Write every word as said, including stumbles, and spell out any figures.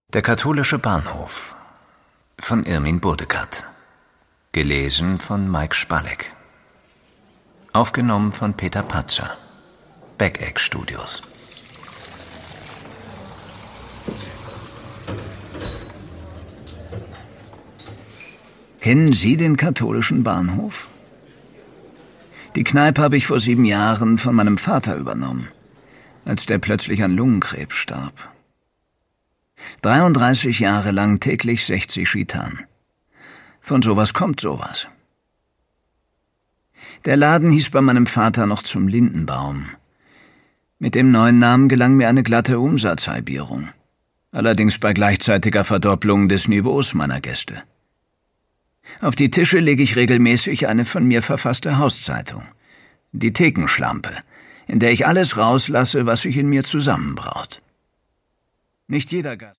Der katholische Bahnhof von Irmin Burdekert. Gelesen von Mike Spalek. Aufgenommen von Peter Patzer. Backeck Studios. Kennen Sie den katholischen Bahnhof? Die Kneipe habe ich vor sieben Jahren von meinem Vater übernommen, als der plötzlich an Lungenkrebs starb. dreiunddreißig Jahre lang täglich sechzig Gitan. Von sowas kommt sowas. Der Laden hieß bei meinem Vater noch zum Lindenbaum. Mit dem neuen Namen gelang mir eine glatte Umsatzhalbierung. Allerdings bei gleichzeitiger Verdopplung des Niveaus meiner Gäste. Auf die Tische lege ich regelmäßig eine von mir verfasste Hauszeitung. Die Thekenschlampe, in der ich alles rauslasse, was sich in mir zusammenbraut. Nicht jeder Gast